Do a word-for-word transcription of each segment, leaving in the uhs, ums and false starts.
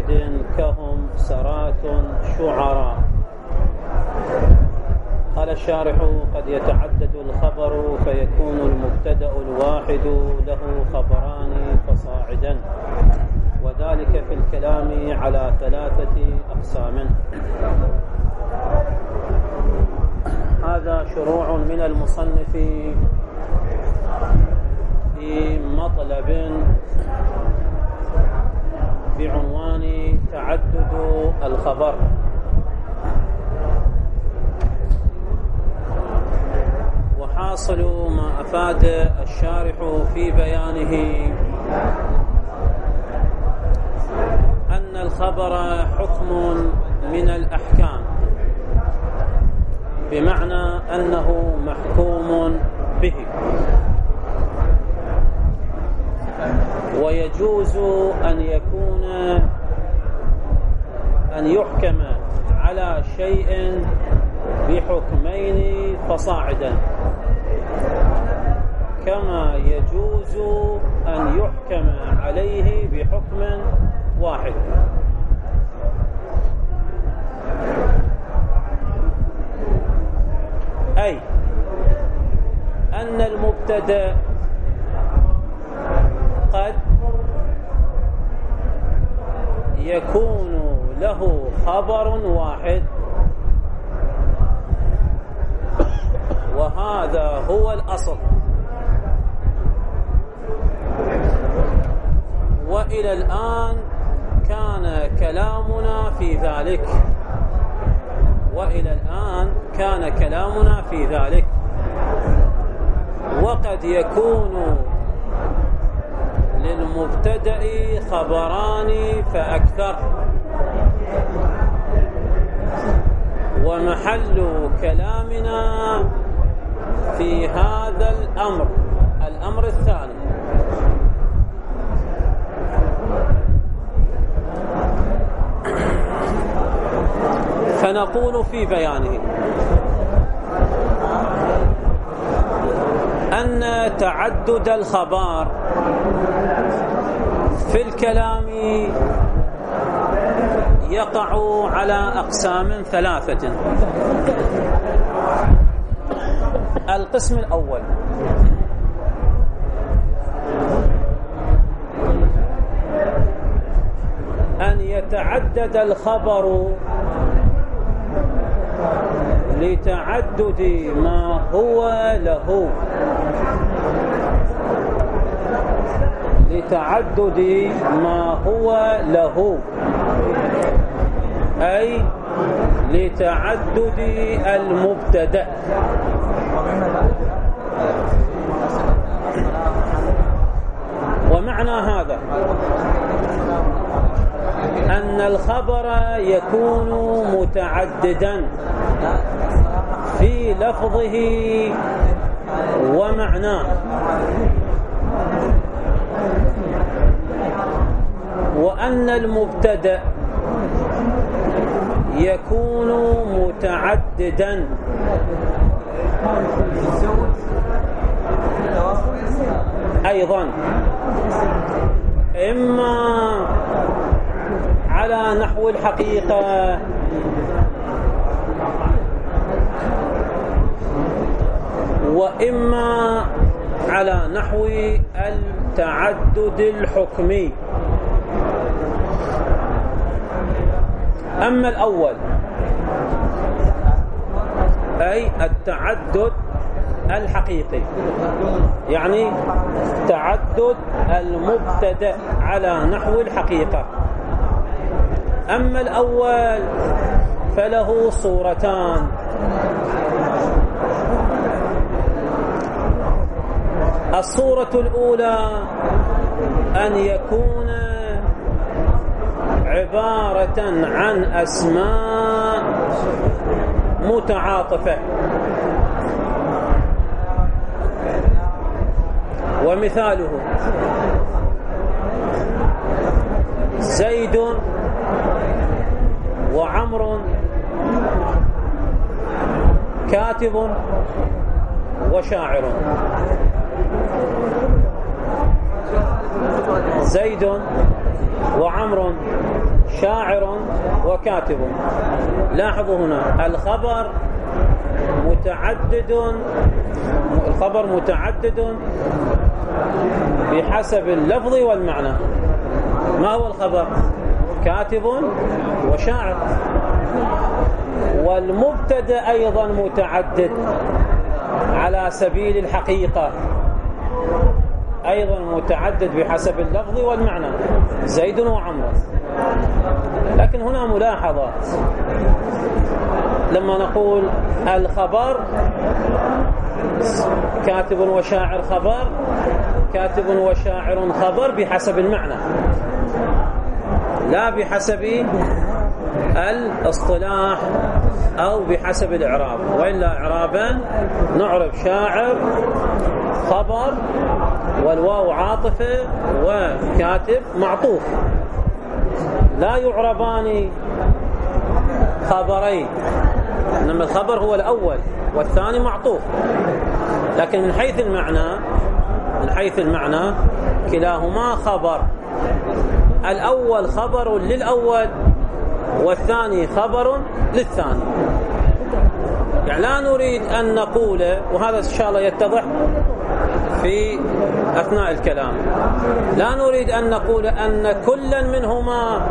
واحد كهم سرات شعراء. قال الشارح: قد يتعدد الخبر فيكون المبتدأ الواحد له خبران فصاعدا، وذلك في الكلام على ثلاثة أقسام. هذا شروع من المصنف في مطلب بعنوان تعدد الخبر. وحاصل ما أفاد الشارح في بيانه أن الخبر حكم من الأحكام، بمعنى أنه محكوم به، ويجوز أن يكون أن يحكم على شيء بحكمين فصاعدا، كما يجوز أن يحكم عليه بحكم واحد. أي أن المبتدأ قد يكون له خبر واحد، وهذا هو الأصل. وإلى الآن كان كلامنا في ذلك وإلى الآن كان كلامنا في ذلك وقد يكون للمبتدأ خبران فأكثر، ومحل كلامنا في هذا الأمر الأمر الثاني. فنقول في بيانه أن تعدد الخبر في الكلام يقع على أقسام ثلاثة. القسم الأول: أن يتعدد الخبر لتعدد ما هو له لتعدد ما هو له أي لتعدد المبتدأ. ومعنى هذا أن الخبر يكون متعددا في لفظه ومعناه، وأن المبتدأ يكون متعددا أيضا، إما على نحو الحقيقة وإما على نحو التعدد الحكمي. أما الأول أي التعدد الحقيقي، يعني تعدد المبتدأ على نحو الحقيقة. أما الأول فله صورتان: الصورة الأولى أن يكون عبارة عن أسماء متعاطفة، ومثاله زيد وعمر كاتب وشاعر. زيد وعمر شاعر وكاتب. لاحظوا هنا الخبر متعدد، الخبر متعدد بحسب اللفظ والمعنى. ما هو الخبر؟ كاتب وشاعر. والمبتدأ أيضا متعدد على سبيل الحقيقة، أيضا متعدد بحسب اللفظ والمعنى، زيد وعمر. لكن هنا ملاحظات، لما نقول الخبر كاتب وشاعر خبر، كاتب وشاعر خبر بحسب المعنى لا بحسب الاصطلاح أو بحسب الإعراب. وإلا إعرابا نعرب شاعر خبر والواو عاطفة وكاتب معطوف، لا يعربان خبرين، إنما الخبر هو الأول والثاني معطوف. لكن من حيث المعنى من حيث المعنى كلاهما خبر، الأول خبر للأول والثاني خبر للثاني. يعني لا نريد أن نقول، وهذا إن شاء الله يتضح في أثناء الكلام، لا نريد أن نقول أن كلا منهما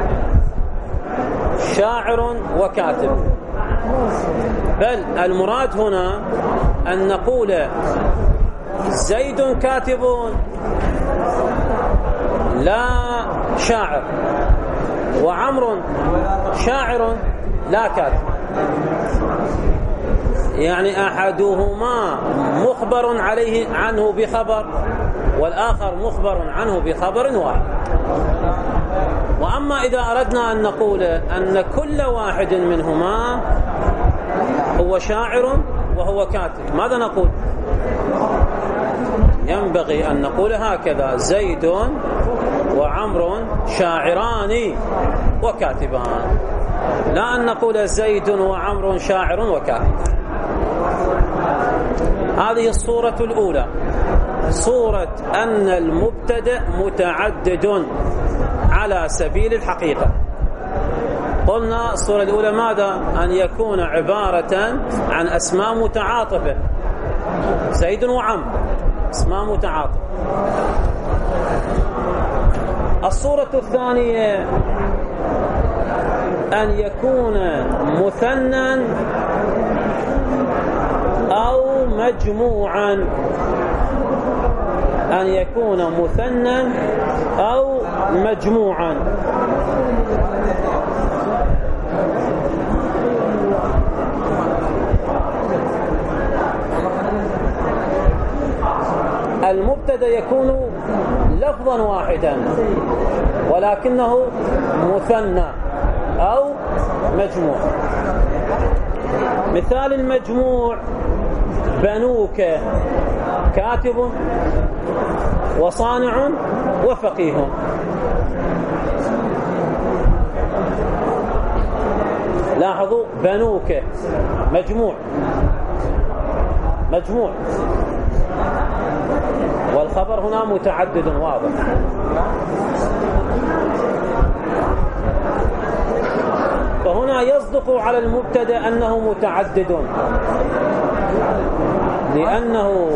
شاعر وكاتب، بل المراد هنا أن نقول زيد كاتب لا شاعر، وعمر شاعر لا كاتب. يعني أحدهما مخبر عليه عنه بخبر، والآخر مخبر عنه بخبر واحد. وأما إذا أردنا أن نقول أن كل واحد منهما هو شاعر وهو كاتب، ماذا نقول؟ ينبغي أن نقول هكذا: زيد وعمر شاعران وكاتبان، لا أن نقول زيد وعمر شاعر وكاتب. هذه الصورة الأولى، صورة أن المبتدأ متعدد على سبيل الحقيقة. قلنا الصورة الأولى ماذا؟ أن يكون عبارة عن أسماء متعاطفة، زيد وعمر اسماء متعاطفة. الصورة الثانية أن يكون مثنى أو مجموعا، أن يكون مثنى أو مجموعا. المبتدأ يكون لفظا واحدا ولكنه مثنى أو مجموع. مثال المجموع: بنوك كاتب وصانع وفقيه. لاحظوا بنوك مجموع مجموع والخبر هنا متعدد واضح. فهنا يصدق على المبتدأ أنه متعدد، لأنه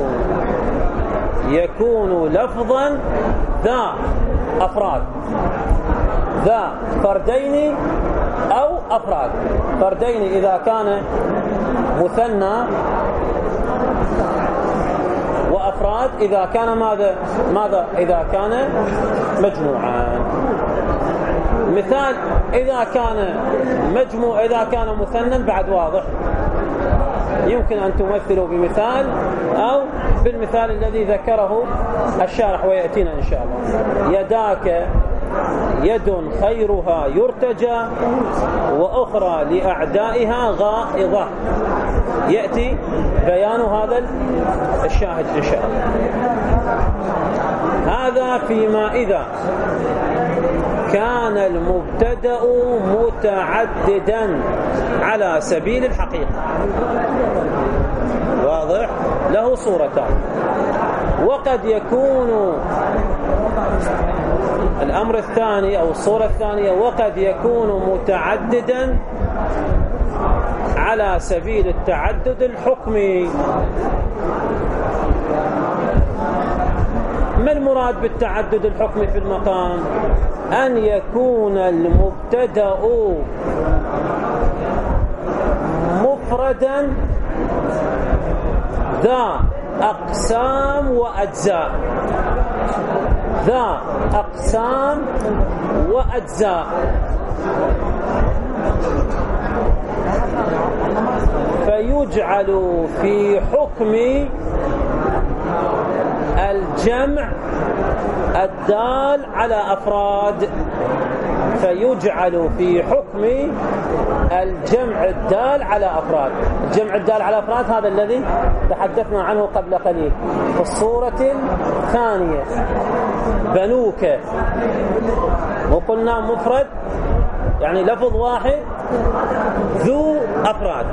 يكون لفظا ذا أفراد، ذا فردين أو أفراد. فردين إذا كان مثنى، وأفراد إذا كان ماذا ماذا إذا كان مجموعا. مثال: إذا كان مجموع إذا كان مثنى بعد واضح، يمكن أن تمثلوا بمثال أو بالمثال الذي ذكره الشارح ويأتينا إن شاء الله. يداك يد خيرها يرتجى وأخرى لأعدائها غائضة. يأتي بيان هذا الشاهد إن شاء الله. هذا فيما إذا كان المبتدأ متعددا على سبيل الحقيقة. واضح؟ له صورتان. وقد يكون الأمر الثاني أو الصورة الثانية وقد يكون متعددا على سبيل التعدد الحكمي. ما المراد بالتعدد الحكمي في المقام؟ أن يكون المبتدأ مفردا ذا أقسام وأجزاء، ذا أقسام وأجزاء، فيجعل في حكم الجمع الدال على أفراد، فيجعل في حكم الجمع الدال على أفراد. الجمع الدال على أفراد هذا الذي تحدثنا عنه قبل قليل في الصورة الثانية. بنوك وقلنا مفرد يعني لفظ واحد ذو أفراد.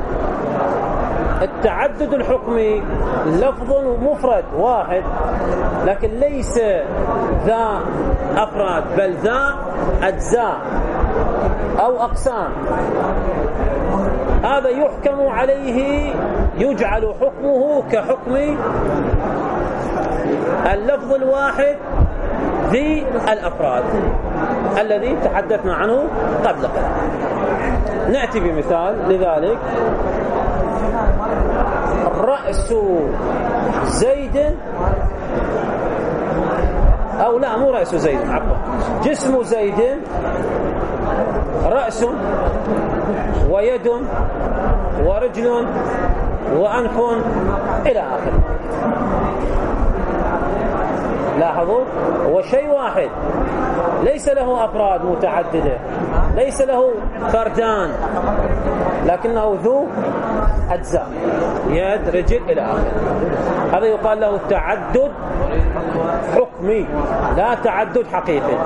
التعدد الحكمي لفظ مفرد واحد لكن ليس ذا أفراد بل ذا أجزاء أو أقسام. هذا يحكم عليه، يجعل حكمه كحكم اللفظ الواحد ذي الأفراد الذي تحدثنا عنه قبل قليل. نأتي بمثال لذلك. رأس زيد، أو لا مو رأس زيد، عفوا، جسم زيد رأس ويد ورجل وأنف إلى آخره. لاحظوا هو شيء واحد ليس له أفراد متعددة، ليس له فردان، لكنه ذو أجزاء، يد رجل إلى آخره. هذا يقال له تعدد حكمي لا تعدد حقيقي.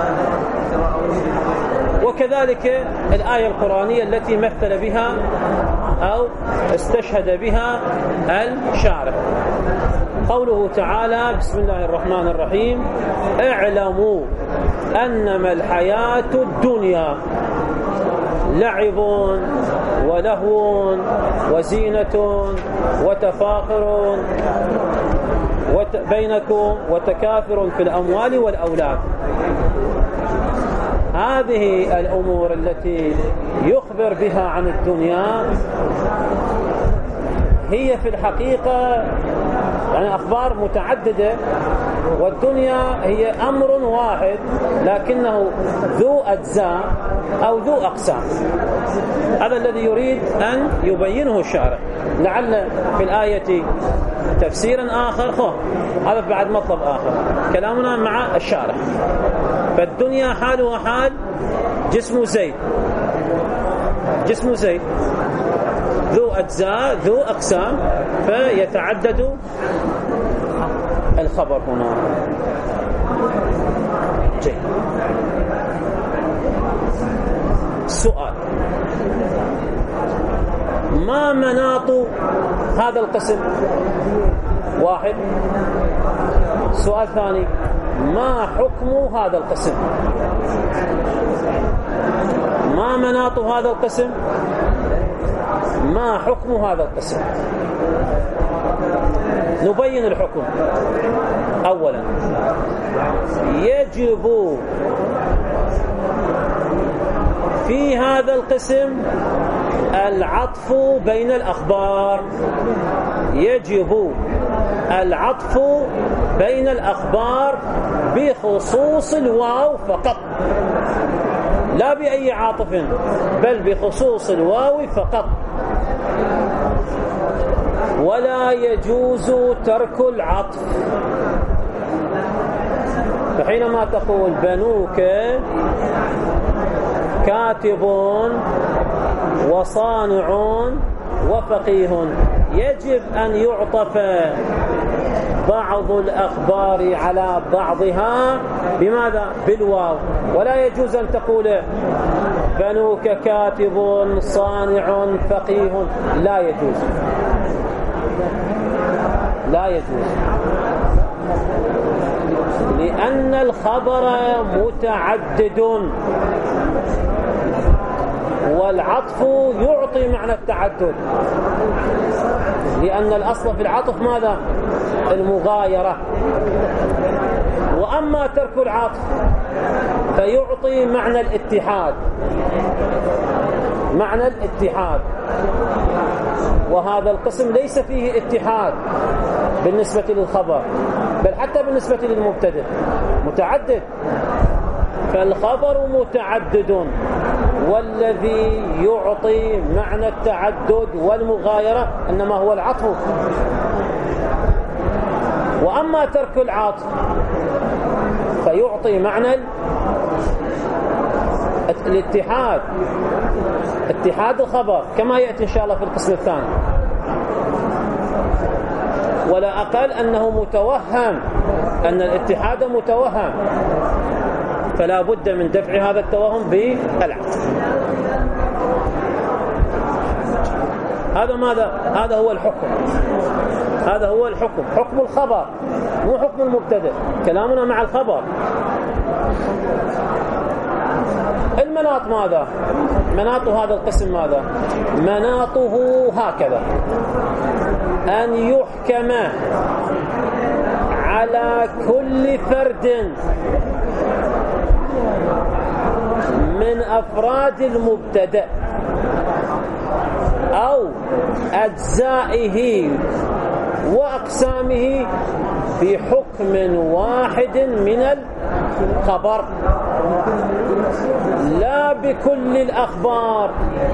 وكذلك الآية القرآنية التي مثل بها أو استشهد بها الشارع، قوله تعالى: بسم الله الرحمن الرحيم: اعلموا أنما الحياة الدنيا لعب ولهو وزينة وتفاخر بينكم وتكاثر في الأموال والأولاد. هذه الأمور التي يخبر بها عن الدنيا هي في الحقيقة يعني أخبار متعددة، والدنيا هي أمر واحد لكنه ذو أجزاء أو ذو أقسام. هذا الذي يريد أن يبينه الشارع. لعل في الآية تفسيرا آخر، خو هذا بعد مطلب آخر. كلامنا مع الشارع. فالدنيا حالها حال جسم زيد، جسم زيد ذو أجزاء ذو أقسام، فيتعدد الخبر هنا. جيد. السؤال: ما مناط هذا القسم؟ واحد. سؤال ثاني: ما حكم هذا القسم؟ ما مناط هذا القسم؟ ما حكم هذا القسم؟ نبين الحكم. أولا، يجب في هذا القسم العطف بين الأخبار. يجب العطف بين الأخبار بخصوص الواو فقط، لا بأي عاطف، بل بخصوص الواو فقط. ولا يجوز ترك العطف. فحينما تقول بنوك كاتب وصانع وفقيه، يجب أن يعطف بعض الأخبار على بعضها بماذا؟ بالواو. ولا يجوز أن تقول بنوك كاتب صانع فقيه، لا يجوز، لا يجوز. لأن الخبر متعدد، والعطف يعطي معنى التعدد، لأن الأصل في العطف ماذا؟ المغايرة. وأما ترك العطف فيعطي معنى الاتحاد، معنى الاتحاد، وهذا القسم ليس فيه اتحاد بالنسبة للخبر، بل حتى بالنسبة للمبتدأ متعدد. فالخبر متعدد، والذي يعطي معنى التعدد والمغايرة إنما هو العطف. وأما ترك العطف فيعطي معنى الاتحاد، اتحاد الخبر، كما يأتي إن شاء الله في القسم الثاني. ولا أقل أنه متوهم، أن الاتحاد متوهم، فلا بد من دفع هذا التوهم بالعطف. هذا ماذا؟ هذا هو الحكم، هذا هو الحكم، حكم الخبر مو حكم المبتدأ، كلامنا مع الخبر. المناط ماذا؟ مناط هذا القسم ماذا؟ مناطه هكذا: أن يحكم على كل فرد من أفراد المبتدأ أو أجزائه وأقسامه بحكم واحد من الخبر، لا بكل الأخبار.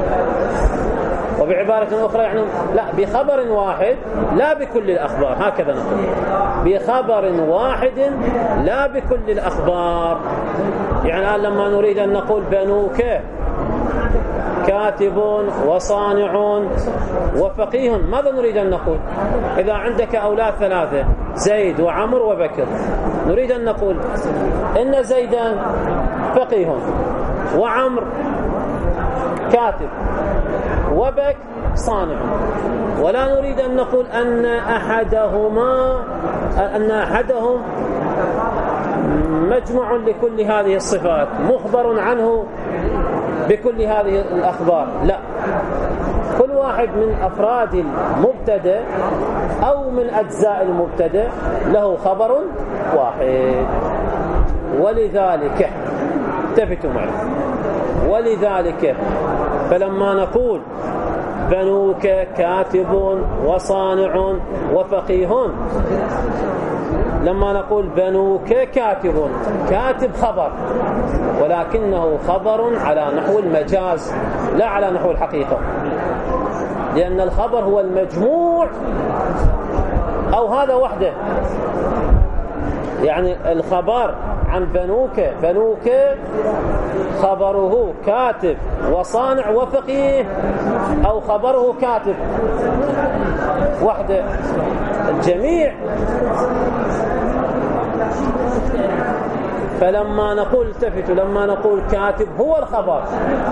وبعبارة أخرى يعني لا، بخبر واحد لا بكل الأخبار، هكذا نقول: بخبر واحد لا بكل الأخبار. يعني الآن لما نريد أن نقول بنوك كاتب وصانع وفقيه، ماذا نريد أن نقول؟ إذا عندك أولاد ثلاثة، زيد وعمر وبكر، نريد أن نقول إن زيدا فقيه وعمر كاتب وبك صانع، ولا نريد أن نقول أن أحدهما أن أحدهم مجمع لكل هذه الصفات، مخبر عنه بكل هذه الأخبار. لا، كل واحد من أفراد المبتدأ أو من أجزاء المبتدأ له خبر واحد. ولذلك التفتوا معي، ولذلك فلما نقول بنوك كاتب وصانع وفقيه، لما نقول بنوك كاتب، كاتب خبر، ولكنه خبر على نحو المجاز لا على نحو الحقيقة، لأن الخبر هو المجموع أو هذا وحده. يعني الخبر عن بنوك، بنوك خبره كاتب وصانع وفقيه، أو خبره كاتب وحده، الجميع. فلما نقول التفتوا، لما نقول كاتب هو الخبر،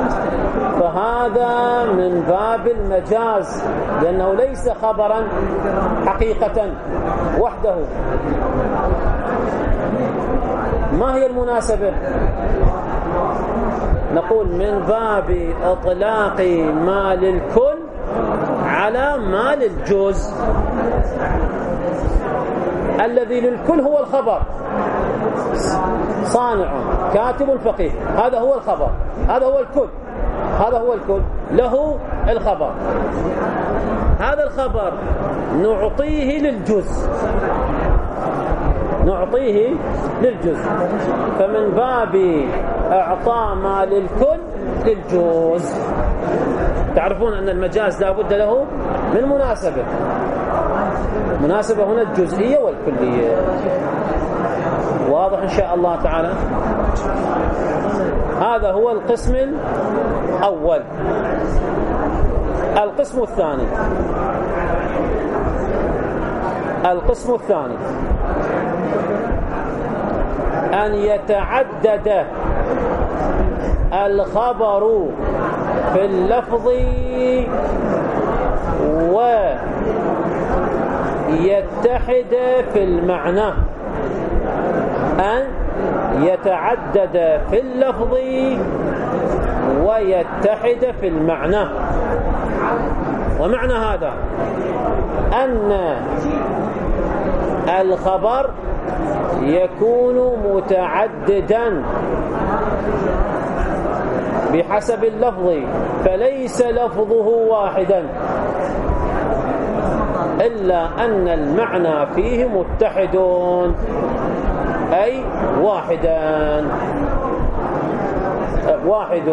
فهذا من باب المجاز، لأنه ليس خبرا حقيقة وحده. ما هي المناسبة؟ نقول من باب إطلاق ما للكل على ما للجزء. الذي للكل هو الخبر، صانع كاتب فقيه، هذا هو الخبر، هذا هو الكل، هذا هو الكل له الخبر. هذا الخبر نعطيه للجزء، نعطيه للجزء، فمن باب إعطاء ما للكل للجزء. تعرفون أن المجاز لا بد له من مناسبة، مناسبة هنا الجزئية والكلية. واضح إن شاء الله تعالى؟ هذا هو القسم الأول. القسم الثاني، القسم الثاني أن يتعدد الخبر في اللفظ ويتحد في المعنى. أن يتعدد في اللفظ ويتحد في المعنى. ومعنى هذا أن الخبر يكون متعددا بحسب اللفظ، فليس لفظه واحدا، إلا أن المعنى فيه متحد أي واحدا واحد.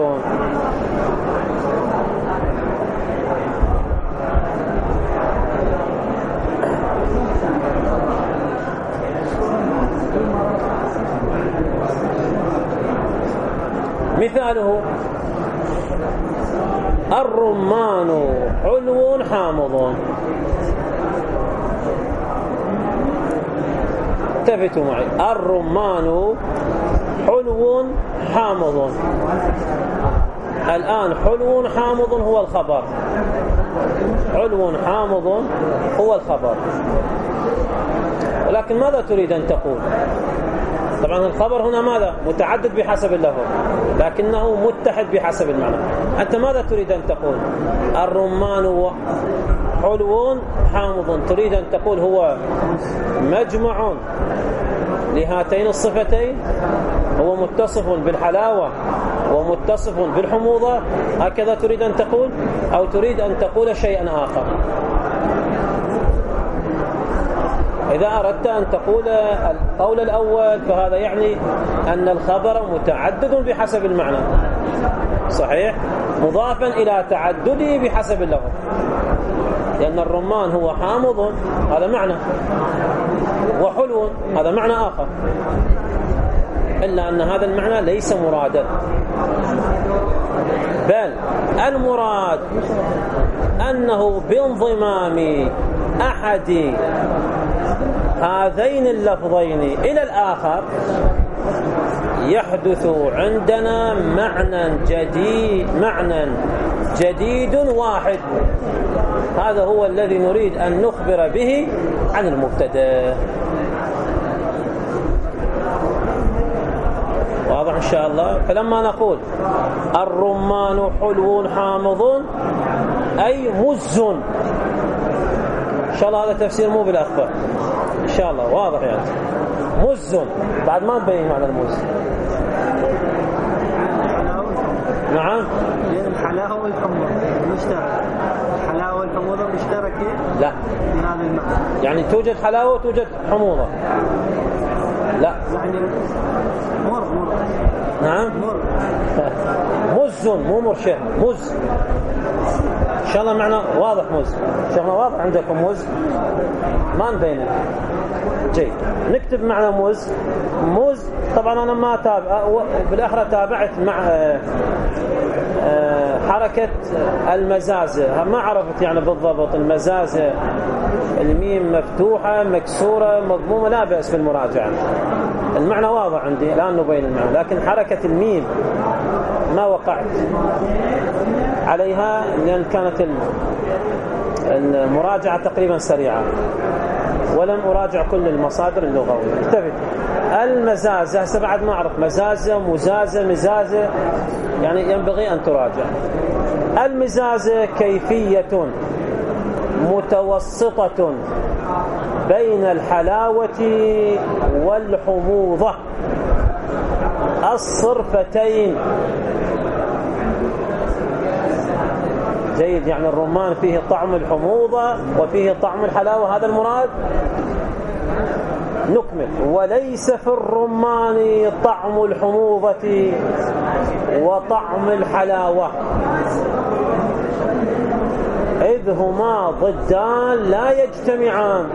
مثاله: الرمان حلو حامض. التفتوا معي، الرمان حلو حامض. الآن حلو حامض هو الخبر، حلو حامض هو الخبر، ولكن ماذا تريد أن تقول؟ طبعا الخبر هنا ماذا؟ متعدد بحسب اللفظ، لكنه متحد بحسب المعنى. أنت ماذا تريد أن تقول؟ الرمان حلو حامض، تريد أن تقول هو مجمع لهاتين الصفتين، هو متصف بالحلاوة ومتصف بالحموضة، هكذا تريد أن تقول؟ أو تريد أن تقول شيئا آخر؟ إذا أردت أن تقول القول الأول فهذا يعني أن الخبر متعدد بحسب المعنى، صحيح، مضافا إلى تعدده بحسب اللفظ، لأن الرمان هو حامض هذا معنى، وحلو هذا معنى آخر، إلا أن هذا المعنى ليس مرادا، بل المراد أنه بانضمام أحد هذين اللفظين إلى الآخر يحدث عندنا معنى جديد معنى جديد واحد. هذا هو الذي نريد أن نخبر به عن المبتدأ. واضح إن شاء الله؟ فلما نقول الرمان حلو حامض أي مز، إن شاء الله هذا تفسير مو بالأخبار، إن شاء الله واضح يعني مز. بعد ما نبين معنى المز. نعم، الحلاوة والحموضة مشتركة، الحلاوة والحموضة مشتركة لا في هذا المعنى، يعني توجد حلاوة وتوجد حموضة، لا يعني مر مر نعم مر مز مو مرشد، مز. إن شاء الله معنى واضح مز، إن شاء الله واضح عندكم مز، ما نبينه. جيد، نكتب معنى مز. مز طبعا أنا ما تابع، بالآخرة تابعت مع حركة المزازة، ما عرفت يعني بالضبط المزازة الميم مفتوحة مكسورة مضمومة، لا بأس في المراجعة، المعنى واضح عندي الآن نبين المعنى، لكن حركة الميم ما وقعت عليها لأن كانت المراجعة تقريبا سريعة ولم أراجع كل المصادر اللغوية. انتبه، المزازة هسه بعد ما أعرف مزازة مزازة مزازة، يعني ينبغي أن تراجع. المزازة كيفية متوسطة بين الحلاوة والحموضة الصرفتين. جيد، يعني الرمان فيه طعم الحموضة وفيه طعم الحلاوة، هذا المراد. نكمل: وليس في الرمان طعم الحموضة وطعم الحلاوة إذ هما ضدان لا يجتمعان.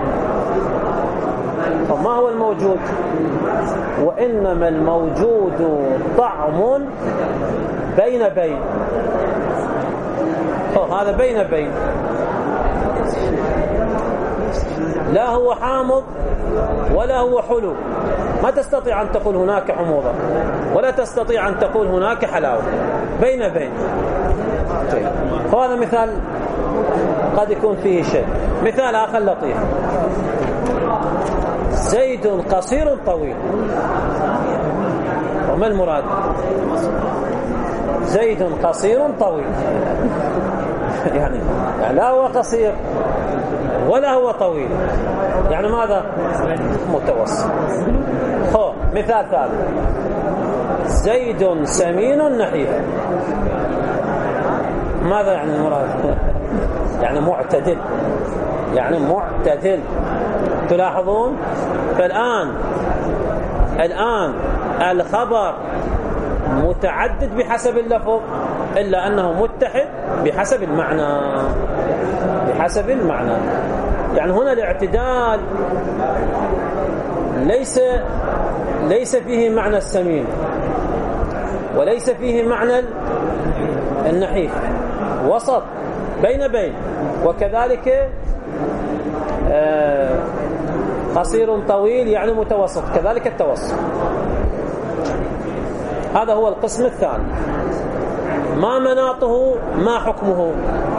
فما هو الموجود؟ وإنما الموجود طعم بين بين. هذا بين بين، لا هو حامض ولا هو حلو، ما تستطيع أن تقول هناك حموضة ولا تستطيع أن تقول هناك حلاوة، بين بين. فهذا مثال قد يكون فيه شيء. مثال آخر لطيف: زيد قصير طويل، وما المراد؟ زيد قصير طويل يعني لا هو قصير ولا هو طويل، يعني ماذا؟ متوسط. خو مثال ثالث، زيد سمين نحيف، ماذا يعني المراد؟ يعني معتدل، يعني معتدل. تلاحظون؟ فالآن الآن الخبر متعدد بحسب اللفظ، إلا أنه متحد بحسب المعنى، بحسب المعنى. يعني هنا الاعتدال ليس ليس فيه معنى السمين، وليس فيه معنى النحيف، وسط بين بين. وكذلك آه قصير طويل يعني متوسط، كذلك التوسط. هذا هو القسم الثاني. ما مناطه؟ ما حكمه؟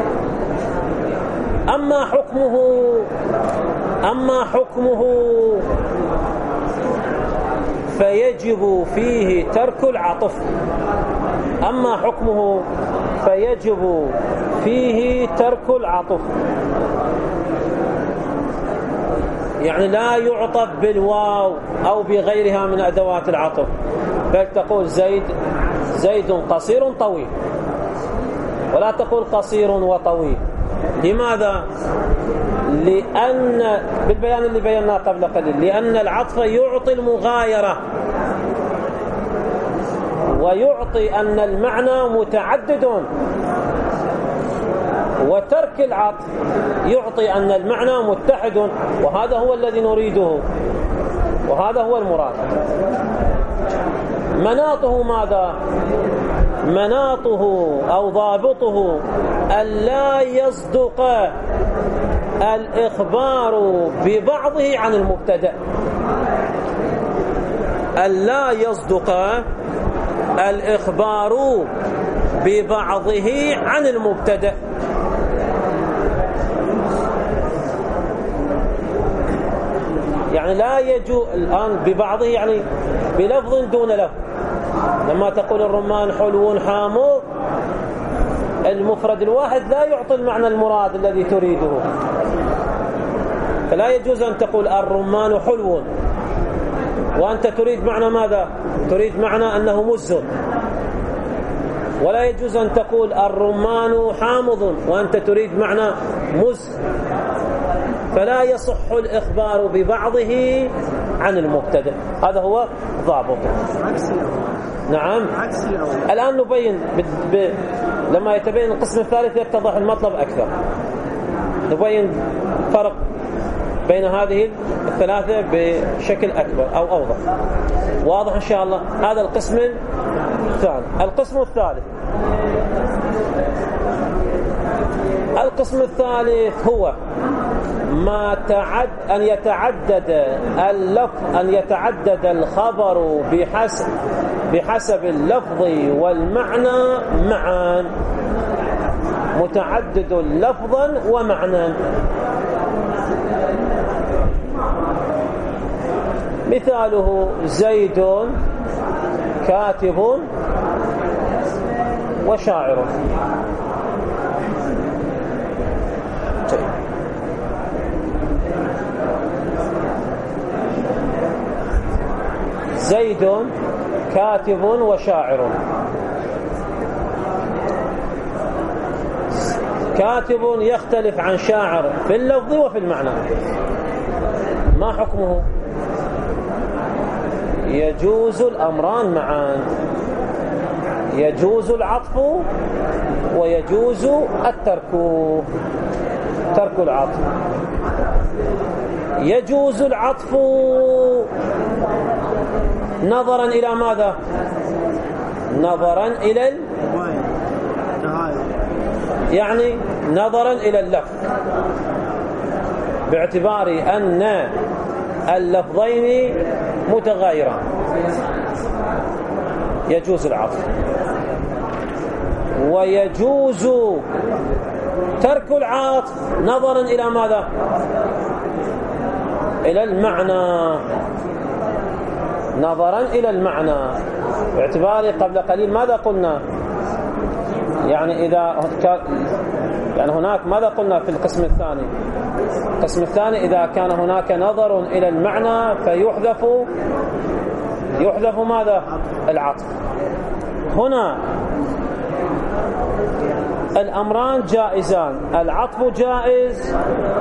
أما حكمه أما حكمه فيجب فيه ترك العطف. أما حكمه فيجب فيه ترك العطف، يعني لا يعطف بالواو أو بغيرها من أدوات العطف، بل تقول زيد زيد قصير طويل، ولا تقول قصير وطويل. لماذا؟ لأن بالبيان اللي بيناه قبل قليل، لأن العطف يعطي المغايرة، ويعطي أن المعنى متعدد، وترك العطف يعطي أن المعنى متحد، وهذا هو الذي نريده، وهذا هو المراد. مناطه ماذا؟ مناطه أو ضابطه ألا يصدق الإخبار ببعضه عن المبتدأ، ألا يصدق الإخبار ببعضه عن المبتدأ. يعني لا يجوز الآن ببعضه، يعني بلفظ دون لفظ. لما تقول الرمان حلو حامض، المفرد الواحد لا يعطي المعنى المراد الذي تريده، فلا يجوز أن تقول الرمان حلو وأنت تريد معنى ماذا؟ تريد معنى أنه مزن. ولا يجوز أن تقول الرمان حامض وأنت تريد معنى مز. فلا يصح الإخبار ببعضه عن المبتدأ. هذا هو ضابطه. نعم. الآن نبين ب... ب... لما يتبين القسم الثالث يتضح المطلب أكثر. نبين فرق بين هذه الثلاثة بشكل أكبر أو أوضح. واضح إن شاء الله. هذا القسم الثاني. القسم الثالث القسم الثالث هو ما تعد أن يتعدد اللفظ أن يتعدد الخبر بحسب بحسب اللفظ والمعنى معا، متعدد لفظا ومعنى. مثاله زيد كاتب وشاعر. زيد كاتب وشاعر. كاتب يختلف عن شاعر في اللفظ وفي المعنى. ما حكمه؟ يجوز الأمران معا، يجوز العطف ويجوز الترك، ترك العطف. يجوز العطف نظرا إلى ماذا؟ نظرا إلى ال... يعني نظرا إلى اللفظ، باعتبار أن اللفظين متغايران يجوز العطف. ويجوز ترك العطف نظرا إلى ماذا؟ إلى المعنى، نظرا إلى المعنى. باعتباري قبل قليل ماذا قلنا؟ يعني إذا يعني هناك ماذا قلنا في القسم الثاني؟ القسم الثاني إذا كان هناك نظر إلى المعنى فيحذف يحذف ماذا؟ العطف. هنا الأمران جائزان، العطف جائز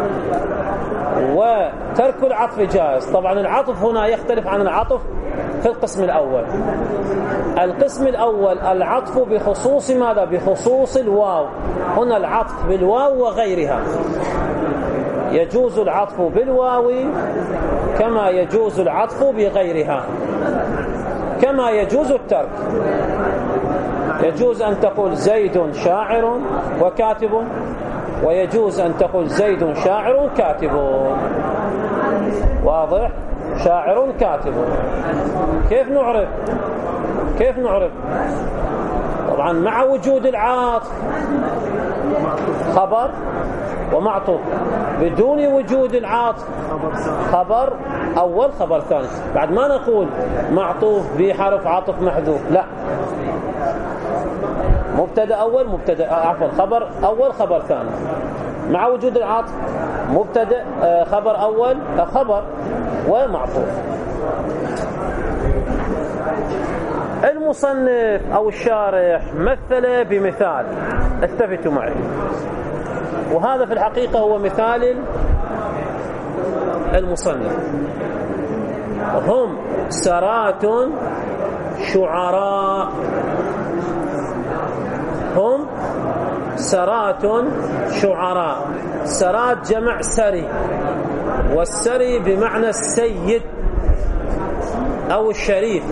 وترك العطف جائز. طبعا العطف هنا يختلف عن العطف في القسم الأول. القسم الأول العطف بخصوص ماذا؟ بخصوص الواو. هنا العطف بالواو وغيرها، يجوز العطف بالواو كما يجوز العطف بغيرها، كما يجوز الترك. يجوز أن تقول زيد شاعر وكاتب، ويجوز أن تقول زيد شاعر كاتب. واضح؟ شاعر كاتب. كيف نعرف؟ كيف نعرف؟ طبعا مع وجود العاطف خبر ومعطوف، بدون وجود العاطف خبر أول خبر ثاني. بعد ما نقول معطوف بحرف عطف محذوف، لا، مبتدا أول مبتدا عفوا خبر أول خبر ثاني، مع وجود العاطف مبتدا خبر أول خبر ومعطوف. المصنف أو الشارح مثل بمثال، التفتوا معي، وهذا في الحقيقة هو مثال المصنف. هم سرات شعراء، هم سرات شعراء. سرات جمع سري، والسري بمعنى السيد أو الشريف.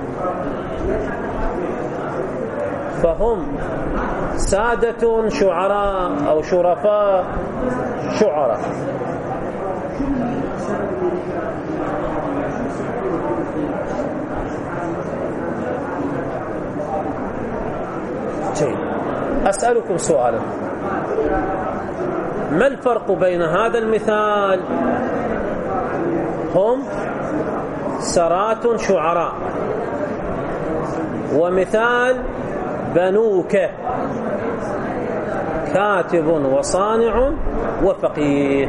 فهم سادة شعراء أو شرفاء شعراء. جيد. أسألكم سؤالا، ما الفرق بين هذا المثال هم سرات شعراء ومثال بنوك كاتب وصانع وفقيه؟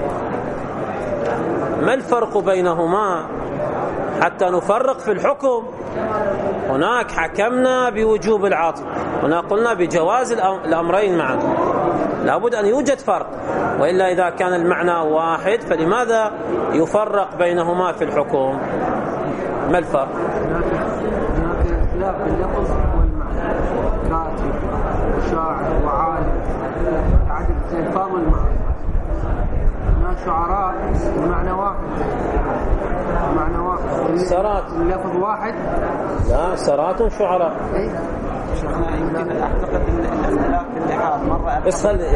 ما الفرق بينهما حتى نفرق في الحكم؟ هناك حكمنا بوجوب العطف، هنا قلنا بجواز الأمرين معا. لابد أن يوجد فرق، وإلا إذا كان المعنى واحد فلماذا يفرق بينهما في الحكم؟ ما الفرق؟ هناك اختلاف في اللفظ والمعنى، كاتب وشاعر وعالم، تعدد الألفاظ والمعنى. هناك شعراء المعنى واحد، المعنى واحد، سرات اللفظ واحد. لا، سرات شعراء. اي شيخنا يمكن اعتقد الاختلاف في اللحاظ مره بس خلي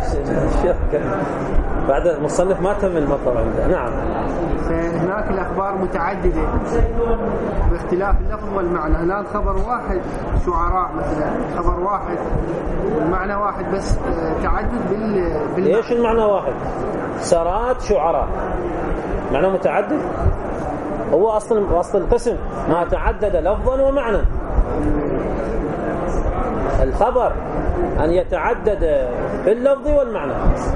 بعد المصنف ما تم المطلب عنده. نعم، فهناك الأخبار متعددة باختلاف اللفظ والمعنى. هناك خبر واحد شعراء مثلا، خبر واحد المعنى واحد، بس تعدد بال بالمعنى. ايش المعنى واحد؟ سرات شعراء معنى متعدد. هو اصلا اصل القسم ما تعدد لفظا ومعنى. الخبر أن يتعدد باللفظ والمعنى.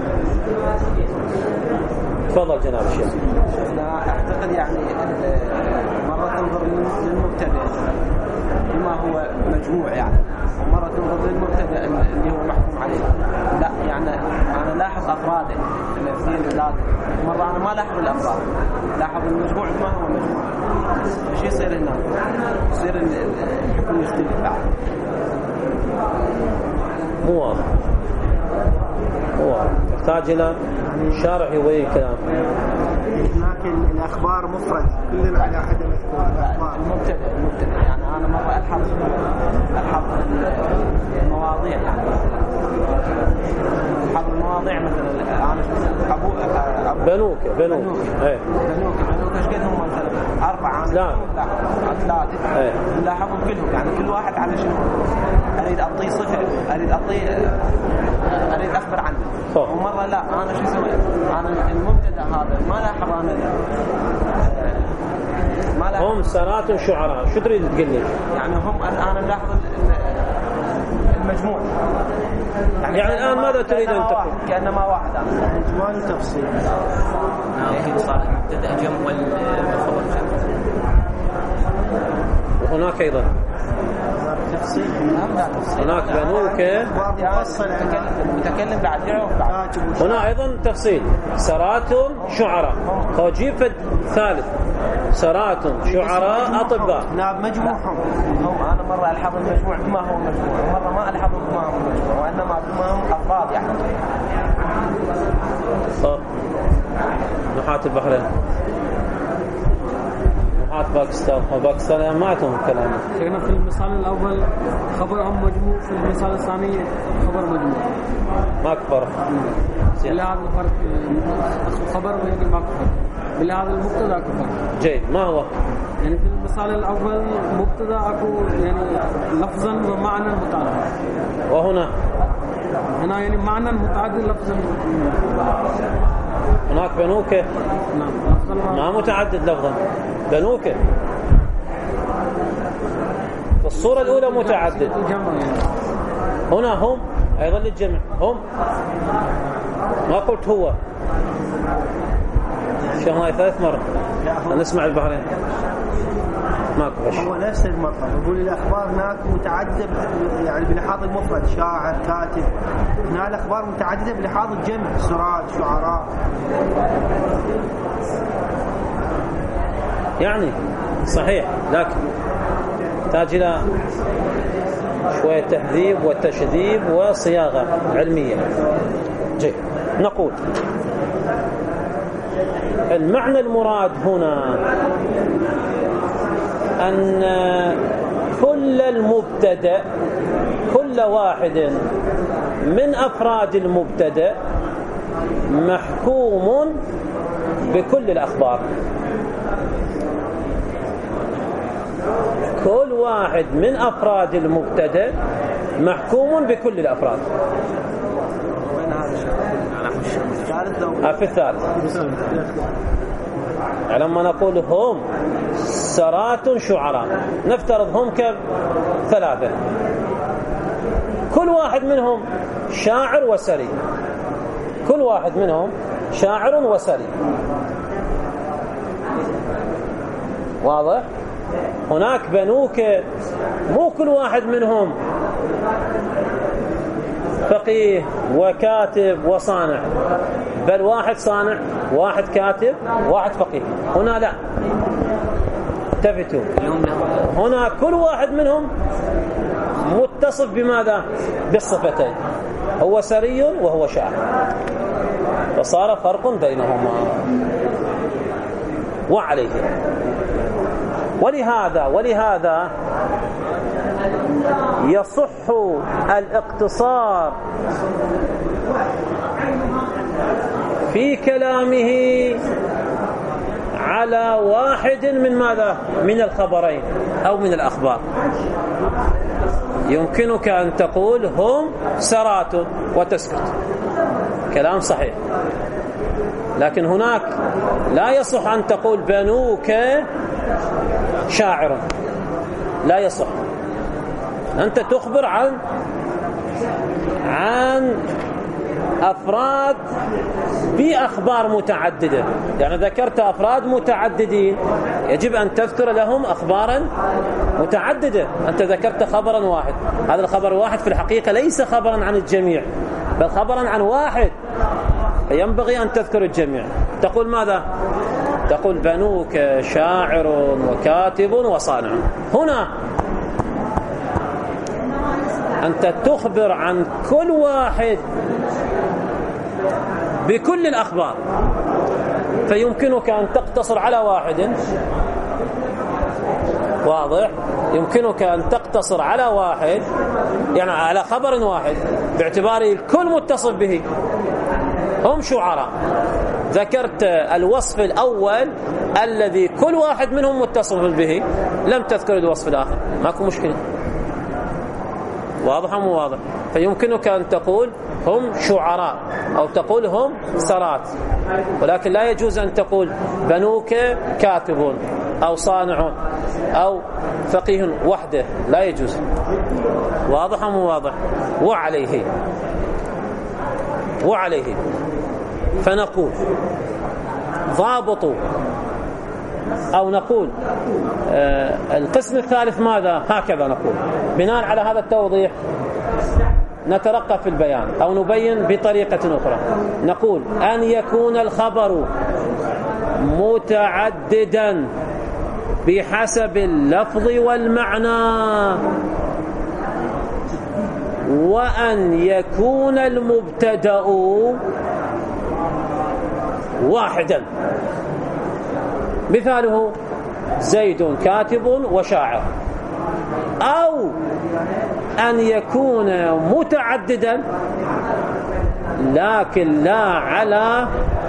تفضل جناب الشيخ. أنا أعتقد يعني مرة تنظر للمبتدأ بما هو مجموع يعني، ومرة تنظر للمبتدأ اللي هو محكوم عليه. لا يعني أنا لاحظ أفراده الاثنين ثلاثة، مرة أنا ما لاحظ الأفراد، لاحظ المجموع ما هو مجموع. إيش يصير هنا؟ يصير الحكم يختلف بعد. مو واضح، مو واضح، يحتاج إلى شارح يبين الكلام. هناك الأخبار مفرد، كلنا على حد الأخبار. المبتدأ المبتدأ يعني أنا مرة ألحظ ألحظ المواضيع يعني ألحظ المواضيع مثلا أنا أبو أبو بنوك بنوك إيه بنوك بنوك إيش قد هم مثلا أربعة لا ثلاثة إيه نلاحظهم كلهم يعني كل واحد على شنو أريد أعطيه صفة، أريد أعطيه أريد أخبر عنه ومرة لا أنا شو اسمه أنا المبتدأ هذا ما لاحظ أنا ما لاحظ هم سرات شعراء. شو تريد تقول لي؟ يعني هم أنا ملاحظ المجموع يعني, يعني الآن ماذا تريد أن تقول؟ كأنما واحد أنا إجمال وتفصيل. نعم صار المبتدأ جمع والخبر جمع. وهناك أيضا تفصيل. هناك بنوك مفصل متكلم بعد بعد هنا أيضا تفصيل سرات شعراء. هو جيب ثالث سرات شعراء أطباء. نعم مجموعهم هم أنا مرة ألحظ المجموع بما هو مجموع ومرة ما ألحظ بما هو مجموع وإنما بما هم أفراد يعني. صح. نحاة البحرين نحاة باكستان وباكستان ما عندهم كلام. شيخنا في المثال الأول خبرهم مجموع في المثال الثاني خبر مجموع ما كبر. بلهذا الفرق خبر ويمكن ما كبر بلهذا المبتدا كبر. جيد. ما هو؟ يعني في المثال الأول مبتدا أكو يعني لفظا ومعنى متعدد. وهنا هنا يعني معنى متعدد لفظا. هناك بنوك نعم لفظا ما متعدد لفظا. بنوك في الصورة الأولى متعدد. هنا هم أيضا للجمع. هم ما قلت هو. شو هاي ثلاث مرة نسمع البحرين ماكو شيء. هو نفس المطلب. يقول الأخبار هناك متعددة يعني بلحاظ المفرد شاعر كاتب. هنا الأخبار متعددة بلحاظ الجمع سرات شعراء. يعني صحيح لكن تحتاج إلى شوية تهذيب وتشذيب وصياغة علمية. جيد. نقول المعنى المراد هنا أن كل المبتدأ كل واحد من أفراد المبتدأ محكوم بكل الأخبار. كل واحد من أفراد المبتدأ محكوم بكل الأفراد. في الثالث لما نقول هم سرات شعراء نفترض هم كثلاثة كل واحد منهم شاعر وسري. كل واحد منهم شاعر وسري. واضح؟ هناك بنوك مو كل واحد منهم فقيه وكاتب وصانع بل واحد صانع واحد كاتب واحد فقيه. هنا لا. التفتوا هنا كل واحد منهم متصف بماذا؟ بالصفتين. هو سري وهو شاعر فصار فرق بينهما. وعليه ولهذا ولهذا يصح الاقتصار في كلامه على واحد من ماذا؟ من الخبرين أو من الأخبار. يمكنك أن تقول هم سرات وتسكت كلام صحيح. لكن هناك لا يصح أن تقول بنوك شاعر. لا يصح. أنت تخبر عن عن أفراد بأخبار متعددة. يعني ذكرت أفراد متعددين يجب أن تذكر لهم أخبارا متعددة. أنت ذكرت خبرا واحد. هذا الخبر واحد في الحقيقة ليس خبرا عن الجميع بل خبرا عن واحد. فينبغي أن تذكر الجميع. تقول ماذا؟ تقول بنوك شاعر وكاتب وصانع. هنا أنت تخبر عن كل واحد بكل الأخبار فيمكنك أن تقتصر على واحد. واضح؟ يمكنك أن تقتصر على واحد يعني على خبر واحد باعتبار الكل متصف به. هم شعراء. ذكرت الوصف الأول الذي كل واحد منهم متصف به لم تذكر الوصف الآخر. ماكو مشكلة. واضح أم واضح؟ فيمكنك أن تقول هم شعراء أو تقول هم سرات، ولكن لا يجوز أن تقول بنوك كاتب أو صانع أو فقيه وحده، لا يجوز. واضح أم واضح؟ وعليه وعليه فنقول ضابطوا أو نقول آه القسم الثالث ماذا؟ هكذا نقول بناء على هذا التوضيح نترقى في البيان أو نبين بطريقة أخرى. نقول أن يكون الخبر متعددا بحسب اللفظ والمعنى، وأن يكون المبتدأ واحدا. مثاله زيد كاتب وشاعر، أو أن يكون متعددا لكن لا على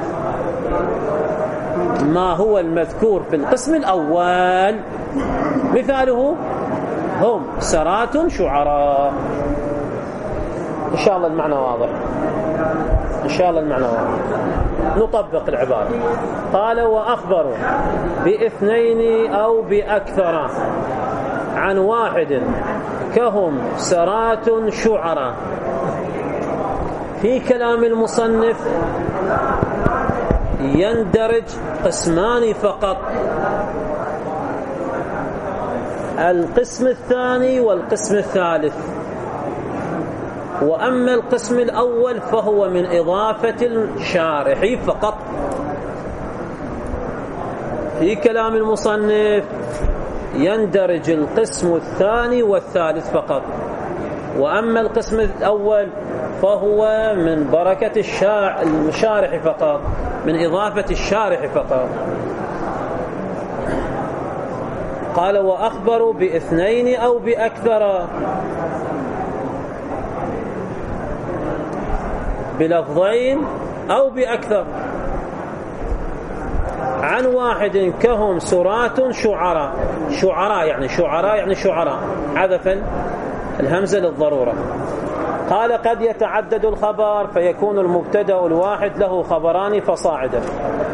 ما هو المذكور في القسم الأول. مثاله هم سرات شعراء. إن شاء الله المعنى واضح، إن شاء الله المعنى واضح. نطبق العبارة. قال وأخبروا باثنين أو بأكثر عن واحد كهم سرات شعراء. في كلام المصنف يندرج قسمان فقط، القسم الثاني والقسم الثالث. وأما القسم الأول فهو من إضافة الشارح فقط. في كلام المصنف يندرج القسم الثاني والثالث فقط، وأما القسم الأول فهو من بركة الشارح فقط، من إضافة الشارح فقط. قال وأخبروا باثنين أو بأكثر بلفظين أو بأكثر عن واحد كهم سرات شعراء. شعراء يعني شعراء يعني شعراء عذفا الهمزة للضرورة. قال قد يتعدد الخبر فيكون المبتدأ الواحد له خبران فصاعدا،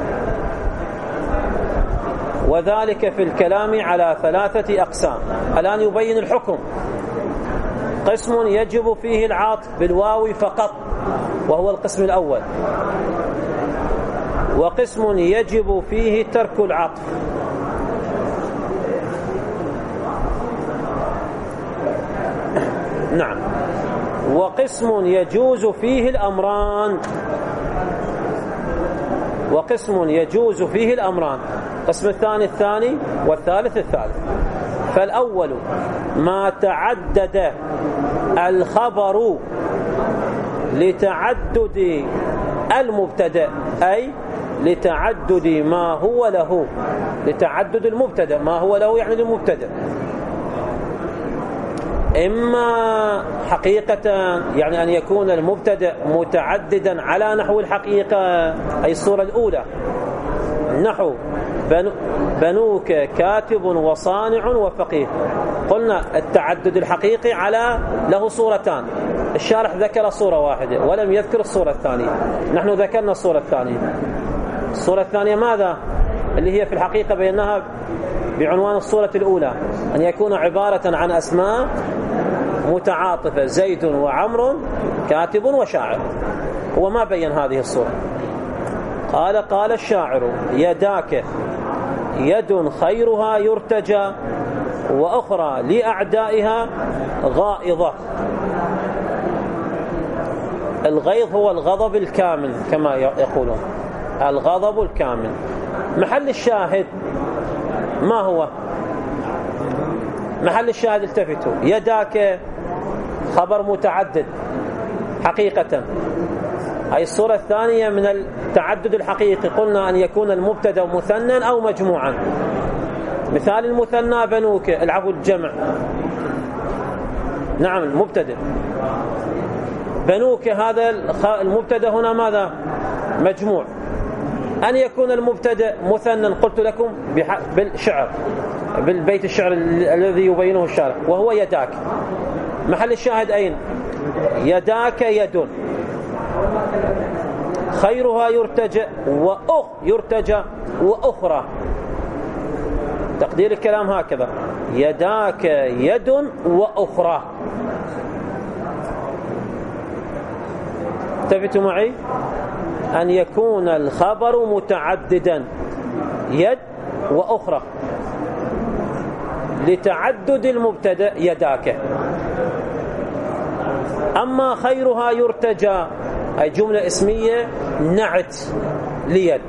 وذلك في الكلام على ثلاثة أقسام. الآن يبين الحكم. قسم يجب فيه العطف بالواو فقط وهو القسم الأول، وقسم يجب فيه ترك العطف، نعم، وقسم يجوز فيه الأمران، وقسم يجوز فيه الأمران. القسم الثاني الثاني والثالث الثالث. فالأول ما تعدد الخبر لتعدد المبتدأ، أي لتعدد ما هو له، لتعدد المبتدأ ما هو له يعني المبتدأ، إما حقيقة يعني أن يكون المبتدأ متعددا على نحو الحقيقة أي الصورة الأولى، نحو بنوك كاتب وصانع وفقيه. قلنا التعدد الحقيقي على له صورتان، الشارح ذكر صورة واحدة ولم يذكر الصورة الثانية، نحن ذكرنا الصورة الثانية. الصورة الثانية ماذا؟ اللي هي في الحقيقة بينها بعنوان الصورة الأولى، أن يكون عبارة عن أسماء متعاطفة، زيد وعمر كاتب وشاعر. هو ما بين هذه الصورة. قال قال الشاعر يداك يد خيرها يرتجى وأخرى لأعدائها غائضة. الغيظ هو الغضب الكامل كما يقولون، الغضب الكامل. محل الشاهد ما هو؟ محل الشاهد التفتوا، يداك خبر متعدد حقيقة، أي الصورة الثانية من التعدد الحقيقي. قلنا أن يكون المبتدأ مثنى أو مجموعا. مثال المثنى بنوك، العفو الجمع، نعم المبتدأ. بنوك هذا المبتدأ هنا ماذا؟ مجموع. أن يكون المبتدأ مثنى قلت لكم بالشعر، بالبيت الشعر الذي يبينه الشارع، وهو يداك. محل الشاهد أين؟ يداك يد، خيرها يرتجى وأخ يرتجى وأخرى. تقدير الكلام هكذا: يداك يد وأخرى. التفتوا معي أن يكون الخبر متعددا، يد وأخرى، لتعدد المبتدأ يداك. أما خيرها يرتجى أي جملة اسمية نعت ليد،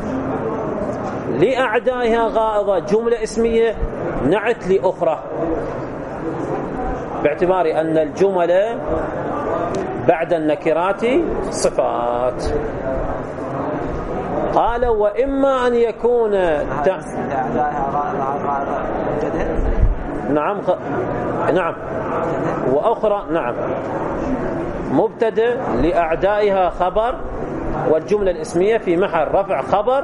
لأعدائها غائضة جملة اسمية نعت لأخرى، باعتبار أن الجمل بعد النكرات صفات. قال: وإما أن يكون تع... نعم خ... نعم وأخرى نعم مبتدأ لأعدائها خبر، والجملة الاسمية في محل رفع خبر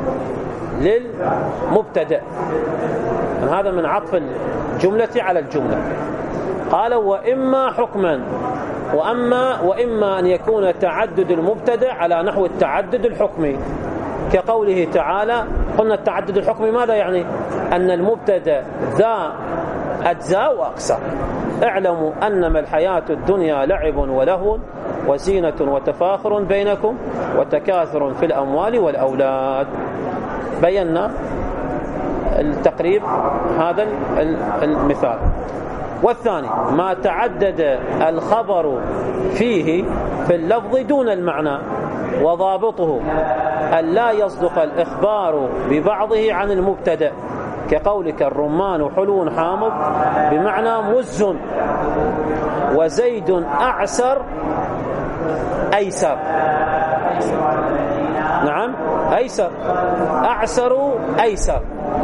للمبتدأ، هذا من عطف الجملة على الجملة. قال: وإما حكما، وأما وإما أن يكون تعدد المبتدأ على نحو التعدد الحكمي، كقوله تعالى: قلنا التعدد الحكمي ماذا يعني؟ أن المبتدأ ذا أجزاء وأقسام. اعلموا أنما الحياة الدنيا لعب ولهو وزينة وتفاخر بينكم وتكاثر في الأموال والأولاد. بينا التقريب هذا المثال. والثاني ما تعدد الخبر فيه في اللفظ دون المعنى، وضابطه أن لا يصدق الإخبار ببعضه عن المبتدأ، كقولك: الرمان حلو حامض، بمعنى مز، وزيد أعسر أيسر. نعم أيسر، أعسر أيسر.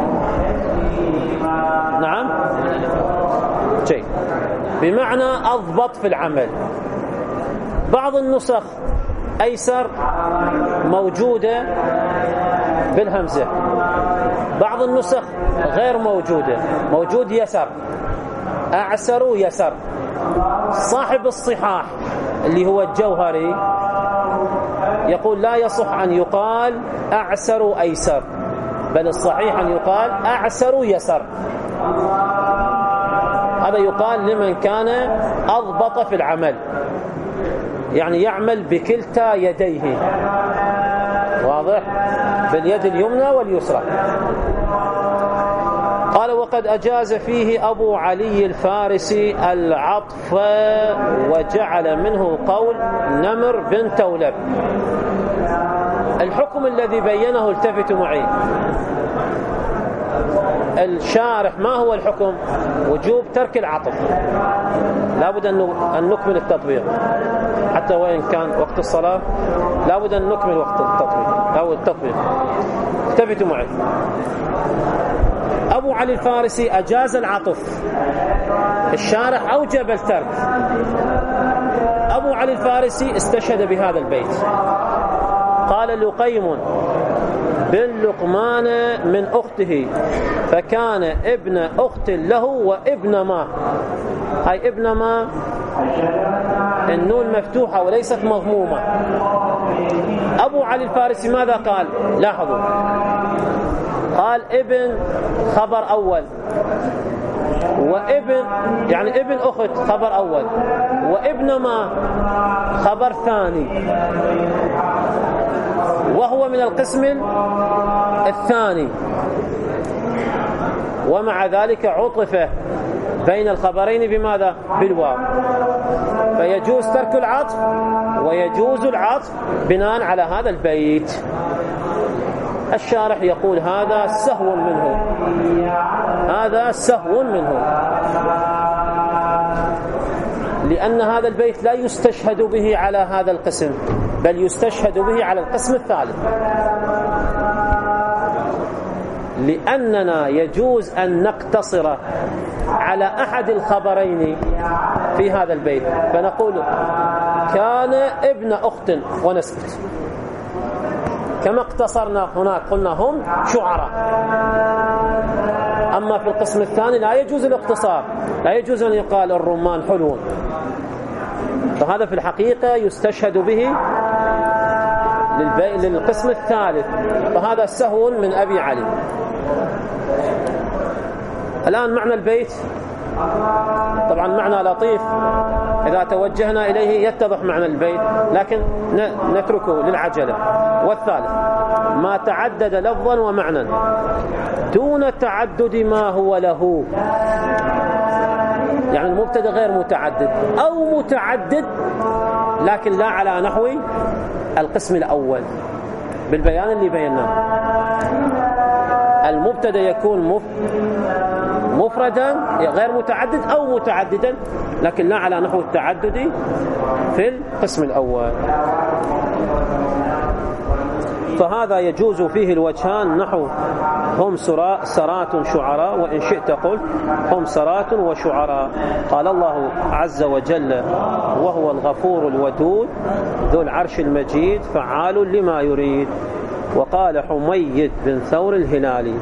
نعم شيء بمعنى أضبط في العمل. بعض النسخ أيسر موجودة بالهمزة، بعض النسخ غير موجودة، موجود يسر، أعسر يسر. صاحب الصحاح اللي هو الجوهري يقول: لا يصح أن يقال أعسر أيسر، بل الصحيح أن يقال أعسر يسر. هذا يقال لمن كان أضبط في العمل، يعني يعمل بكلتا يديه، واضح، باليد اليمنى واليسرى. قال: وقد أجاز فيه أبو علي الفارسي العطف، وجعل منه قول نمر بن تولب. الحكم الذي بينه، التفتوا معي، الشارح ما هو الحكم؟ وجوب ترك العطف. لابد أن نكمل التطبيق، حتى وإن كان وقت الصلاة لابد أن نكمل وقت التطبيق أو التطبيق. التفتوا معي. أبو علي الفارسي أجاز العطف، الشارح أوجب الترك. أبو علي الفارسي استشهد بهذا البيت، قال: لقيم بن لقمان من أخته، فكان ابن أخت له وابن ما، أي ابن ما النون مفتوحة وليست مضمومة. أبو علي الفارسي ماذا قال؟ لاحظوا، قال ابن خبر أول، وابن يعني ابن أخت خبر أول، وابن ما خبر ثاني، وهو من القسم الثاني. ومع ذلك عطف بين الخبرين بماذا؟ بالواو. فيجوز ترك العطف ويجوز العطف بناء على هذا البيت. الشارح يقول: هذا سهو منه، هذا سهو منه، لأن هذا البيت لا يستشهد به على هذا القسم، بل يستشهد به على القسم الثالث، لأننا يجوز أن نقتصر على أحد الخبرين في هذا البيت، فنقول كان ابن أخت ونسكت، كما اقتصرنا هناك قلنا هم شعراء. أما في القسم الثاني لا يجوز الاقتصار، لا يجوز أن يقال الرمان حلو، فهذا في الحقيقة يستشهد به للقسم الثالث، فهذا سهو من أبي علي. الآن معنى البيت طبعا معنى لطيف، إذا توجهنا إليه يتضح معنى البيت، لكن نتركه للعجلة. والثالث ما تعدد لفظا ومعنى دون تعدد ما هو له، يعني المبتدأ غير متعدد أو متعدد لكن لا على نحو القسم الأول بالبيان اللي بيناه. المبتدأ يكون مفردا غير متعدد أو متعددا لكن لا على نحو التعدد في القسم الأول. فهذا يجوز فيه الوجهان، نحو هم سرات شعراء، وإن شئت قل هم سرات وشعراء. قال الله عز وجل وهو الغفور الودود ذو العرش المجيد فعال لما يريد. وقال حميد بن ثور الهلالي.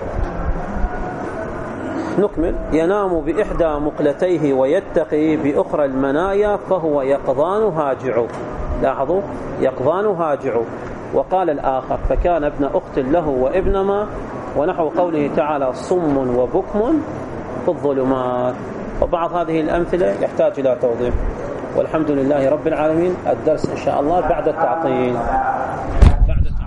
نكمل. ينام بإحدى مقلتيه ويتقي بأخرى المنايا فهو يقظان هاجع. لاحظوا يقظان هاجع. وقال الآخر فكان ابن أخت له وابنما، ونحو قوله تعالى صم وبكم في الظلمات. وبعض هذه الأمثلة يحتاج إلى توضيح. والحمد لله رب العالمين. الدرس إن شاء الله بعد التعطيل. بعد